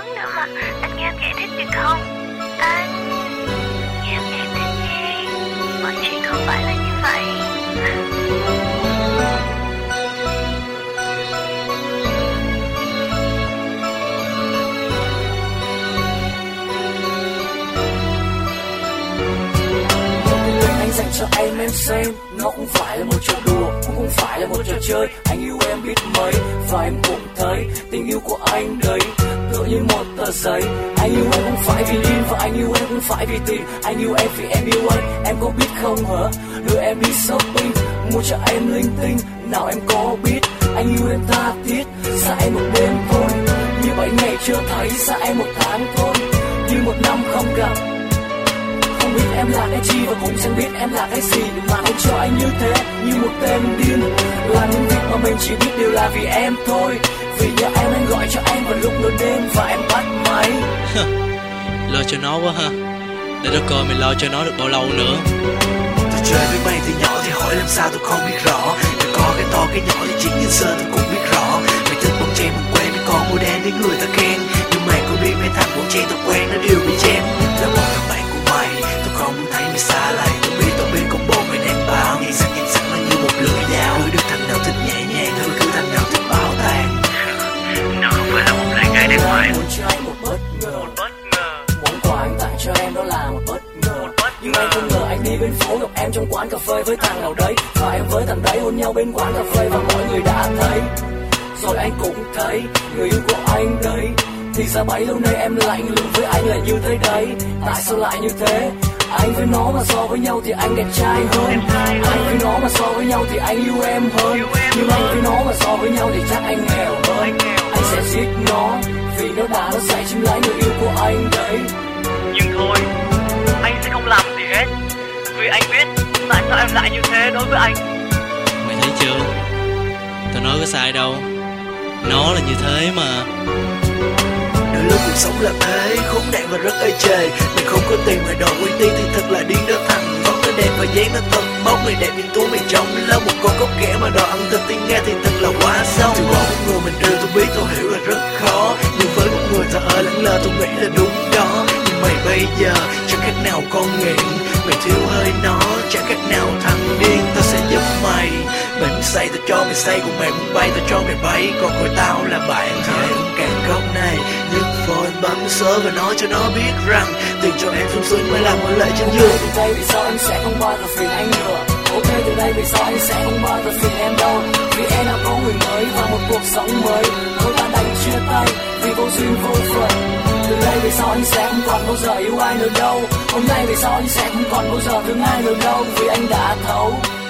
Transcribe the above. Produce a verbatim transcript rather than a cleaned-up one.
lớn nữa mà. Anh nghe em giải thích được không? Anh nghe em giải thích đi. Mọi chuyện không phải là như vậy. Anh dành cho em em xem, nó không phải là một trò đùa, cũng không phải là một trò chơi. Anh yêu em biết mấy, và em cũng thấy tình yêu của anh đấy tựa như một tờ giấy. Anh yêu em không phải vì điên, và anh yêu em không phải vì tiền. Anh yêu em vì em yêu anh, em có biết không hả? Đưa em đi shopping, mua cho em linh tinh, nào em có biết. Anh yêu em tha thiết, xa em một đêm thôi, như bảy ngày chưa thấy, xa em một tháng thôi, như một năm không gặp. Không biết em là cái chi và cũng chẳng biết em là cái gì, mà anh cho anh như thế, như một tên điên. Làm những việc mà mình chỉ biết đều là vì em thôi. Vì nhớ em anh gọi cho anh vào lúc nửa đêm và em bắt máy. Lo cho nó quá ha. Để đó coi mày lo cho nó được bao lâu nữa. Tôi chơi với mày từ nhỏ thì hỏi làm sao tôi không biết rõ. Mày có cái to cái nhỏ thì chính nhân sơ tôi cũng biết rõ. Mày thích bông chen mình quen, mày còn màu đen để người ta khen. Nhưng mày có biết mấy thằng bông chen tôi quen nó đều bị chém. Là một thằng bạn của mày, tôi không muốn thấy mày xa lầy. Tôi biết tôi biết con bồ mày đang bao nhan sắc nhan sắc nó như một lưỡi dao. Tôi được thằng nào thích nhẹ nhàng, tôi cứ thằng nào thích bảo tàng. Nó không phải là một lời ngại để ngoài. Muốn cho anh một bất ngờ, Một bất ngờ, món quà anh tặng cho em đó là một bất ngờ. một bất Nhưng anh không ngờ anh đi bên phố gặp em trong quán cà phê với thằng nào đấy, và em với thằng đấy hôn nhau bên quán cà phê và mọi người đã thấy. Rồi anh cũng thấy người yêu của anh đấy. Thì ra bấy lâu nay em lạnh lùng với anh là như thế đấy. Tại sao lại như thế? Anh với nó mà so với nhau thì anh đẹp trai hơn. Anh với nó mà so với nhau thì anh yêu em hơn. Nhưng anh với nó mà so với nhau thì chắc anh nghèo hơn. Anh sẽ giết nó vì nó đã nó dạy chim lái người yêu của anh đấy. Nhưng thôi, anh sẽ không làm gì hết. Vì anh biết tại sao em lại như thế đối với anh. Mày thấy chưa? Tao nói có sai đâu. Nó là như thế mà. Đôi lúc cuộc sống là thế, khốn nạn và rất ê chề. Mày không có tiền mà đòi uy tín thì thật là điên đó thằng. Vóc nó đẹp và dáng nó thật bóng, mày đẹp nhưng túi mày trông là một con cóc ghẻ mà đòi ăn thật tiếng nghe thì thật là quá xong. Từ bỏ một người mình yêu tôi biết tôi hiểu là rất khó, nhưng với một người thờ ơ lẳng lơ tôi nghĩ là đúng đó. Nhưng mày bây giờ chẳng khác nào con nghiện, mày thiếu hơi nó chẳng khác nào thằng điên. Tao sẽ giúp mày, mày muốn say tao cho mày say, còn mày muốn bay tao cho mày bay. Còn coi tao là bạn thì hãy uống cạn cốc này, nhấc phone bấm số và nói cho nó biết rằng tiền cho em sung sướng mới là một lệ trên giường. Từ đây vì sao em sẽ không bao giờ phiền anh nữa. Ok từ đây vì sao anh sẽ không bao giờ phiền em đâu. Vì em đã có người mới và một cuộc sống mới. Thôi ta đành chia tay vì vô duyên vô phận. Từ đây vì sao anh sẽ không còn bao giờ yêu ai nữa đâu. Hôm nay vì sao anh sẽ không còn bao giờ thương ai nữa đâu. Vì anh đã thấu